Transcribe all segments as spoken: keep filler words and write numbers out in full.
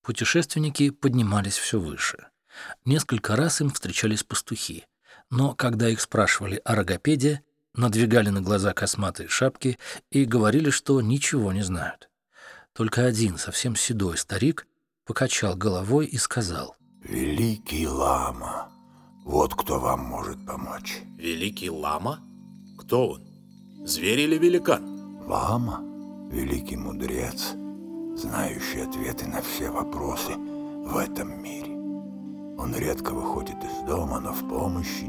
Путешественники поднимались все выше. Несколько раз им встречались пастухи, но когда их спрашивали о Рогопеде, надвигали на глаза косматые шапки и говорили, что ничего не знают. Только один, совсем седой старик, покачал головой и сказал: «Великий лама, вот кто вам может помочь». Великий лама? Кто он? Зверь или великан? Лама – великий мудрец, знающий ответы на все вопросы в этом мире. Он редко выходит из дома, но в помощи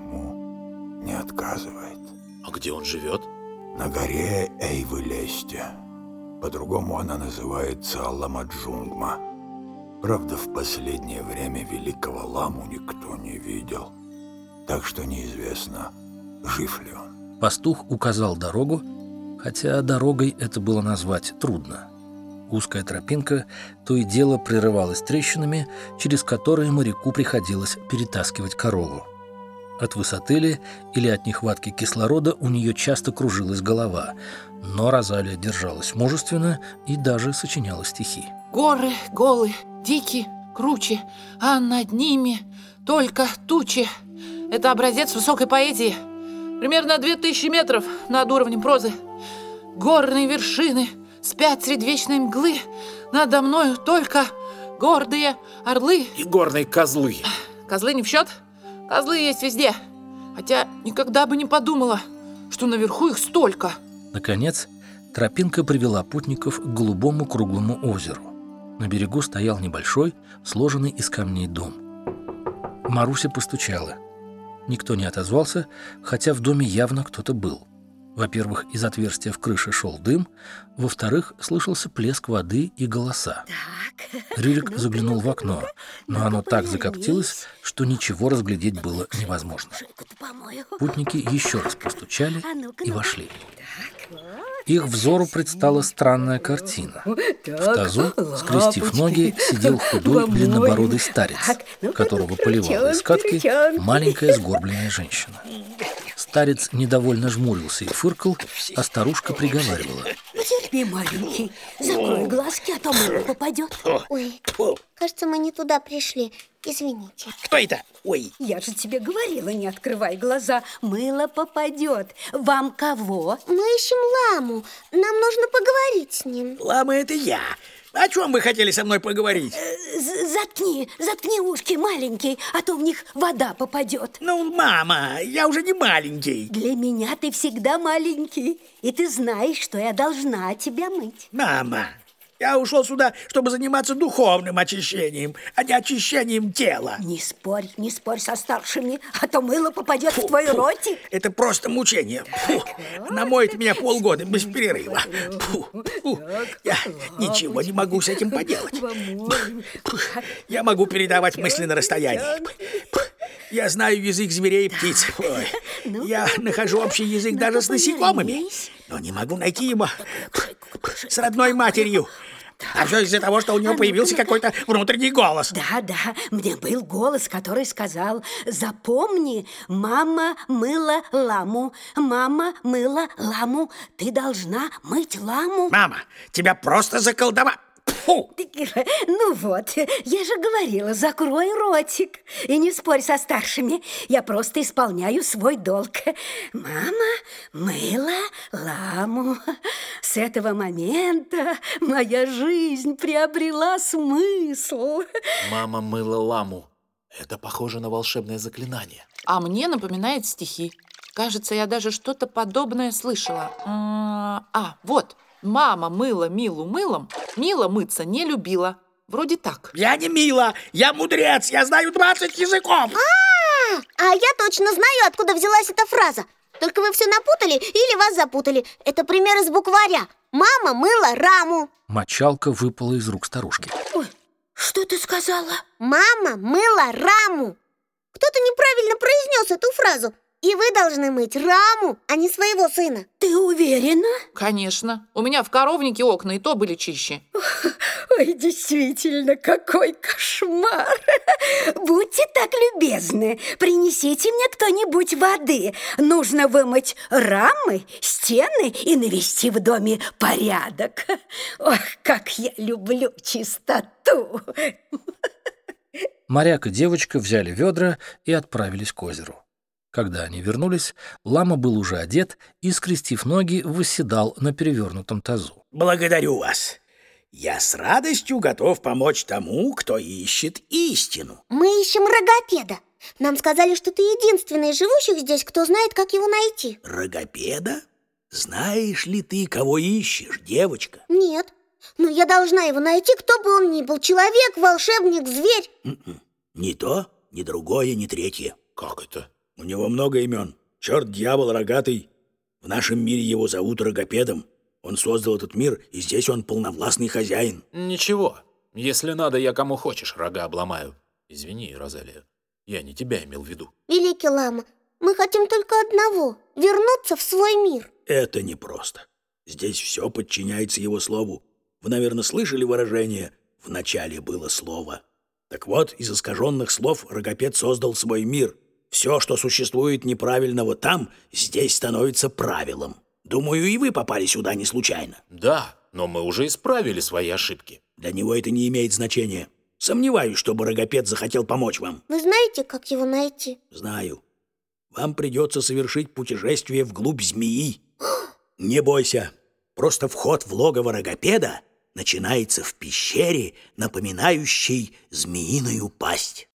никому не отказывает. А где он живет? На горе Эйвы-Лесте. По-другому она называется Ламаджунгма. Правда, в последнее время великого ламу никто не видел, так что неизвестно, жив ли он. Пастух указал дорогу, хотя дорогой это было назвать трудно. Узкая тропинка то и дело прерывалась трещинами, через которые моряку приходилось перетаскивать корову. От высоты ли или от нехватки кислорода у нее часто кружилась голова, но Розалия держалась мужественно и даже сочиняла стихи. Горы голые, дикие, круче, а над ними только тучи. Это образец высокой поэзии. Примерно две тысячи метров над уровнем прозы. Горные вершины спят среди вечной мглы. Надо мною только гордые орлы. И горные козлы. Козлы не в счет? Козлы есть везде. Хотя никогда бы не подумала, что наверху их столько. Наконец, тропинка привела путников к голубому круглому озеру. На берегу стоял небольшой, сложенный из камней дом. Маруся постучала. Никто не отозвался, хотя в доме явно кто-то был. Во-первых, из отверстия в крыше шел дым, во-вторых, слышался плеск воды и голоса. Так. Рюрик заглянул в окно, но оно так закоптилось, что ничего разглядеть было невозможно. Путники еще раз постучали и вошли. Их взору предстала странная картина. В тазу, скрестив ноги, сидел худой длиннобородый старец, которого поливала из катки маленькая сгорбленная женщина. Старец недовольно жмурился и фыркал, а старушка приговаривала: «Терпи, маленький, закрой глазки, а то мыло попадет». Ой, кажется, мы не туда пришли. Извините. Кто это? Ой. Я же тебе говорила, не открывай глаза, мыло попадет. Вам кого? Мы ищем ламу. Нам нужно поговорить с ним. Лама, это я. О чем вы хотели со мной поговорить? Заткни, заткни ушки, маленький, а то в них вода попадет. Ну, мама, я уже не маленький. Для меня ты всегда маленький, и ты знаешь, что я должна тебя мыть. Мама, я ушел сюда, чтобы заниматься духовным очищением, а не очищением тела. Не спорь, не спорь со старшими, а то мыло попадет фу, в твой фу. ротик. Это просто мучение. Фу. Она моет меня полгода без перерыва. Фу. Фу. Я ничего не могу с этим поделать. Я могу передавать мысли на расстоянии. Я знаю язык зверей и птиц. Ой. Я нахожу общий язык даже с насекомыми, но не могу найти его с родной матерью. А все из-за того, что у него появился какой-то внутренний голос. Да, да, мне был голос, который сказал: запомни, мама мыла ламу, мама мыла ламу, ты должна мыть ламу. Мама, тебя просто заколдовали. Фу. Ну вот, я же говорила, закрой ротик и не спорь со старшими. Я просто исполняю свой долг. Мама мыла ламу. С этого момента моя жизнь приобрела смысл. Мама мыла ламу. Это похоже на волшебное заклинание. А мне напоминает стихи. Кажется, я даже что-то подобное слышала. А, вот. Мама мыла Милу мылом, Мила мыться не любила. Вроде так. Я не Мила, я мудрец, я знаю двадцать языков. А, а я точно знаю, откуда взялась эта фраза. Только вы все напутали или вас запутали. Это пример из букваря. Мама мыла раму. Мочалка выпала из рук старушки. Ой, что ты сказала? Мама мыла раму. Кто-то неправильно произнес эту фразу. И вы должны мыть раму, а не своего сына. Ты уверена? Конечно. У меня в коровнике окна и то были чище. Ой, действительно, какой кошмар! Будьте так любезны, принесите мне кто-нибудь воды. Нужно вымыть рамы, стены и навести в доме порядок. Ох, как я люблю чистоту! Моряк и девочка взяли ведра и отправились к озеру. Когда они вернулись, лама был уже одет и, скрестив ноги, восседал на перевернутом тазу. Благодарю вас. Я с радостью готов помочь тому, кто ищет истину. Мы ищем Рогопеда. Нам сказали, что ты единственный из живущих здесь, кто знает, как его найти. Рогопеда? Знаешь ли ты, кого ищешь, девочка? Нет, но я должна его найти, кто бы он ни был. Человек, волшебник, зверь. М-м. Ни то, ни другое, ни третье. Как это? У него много имен. Черт, дьявол, рогатый. В нашем мире его зовут Рогопедом. Он создал этот мир, и здесь он полновластный хозяин. Ничего. Если надо, я кому хочешь рога обломаю. Извини, Розалия, я не тебя имел в виду. Великий лама, мы хотим только одного — вернуться в свой мир. Это непросто. Здесь все подчиняется его слову. Вы, наверное, слышали выражение «в начале было слово». Так вот, из искаженных слов Рогопед создал свой мир. Все, что существует неправильного там, здесь становится правилом. Думаю, и вы попали сюда не случайно. Да, но мы уже исправили свои ошибки. Для него это не имеет значения. Сомневаюсь, чтобы Рогопед захотел помочь вам. Вы знаете, как его найти? Знаю. Вам придется совершить путешествие вглубь змеи. Не бойся. Просто вход в логово Рогопеда начинается в пещере, напоминающей змеиную пасть.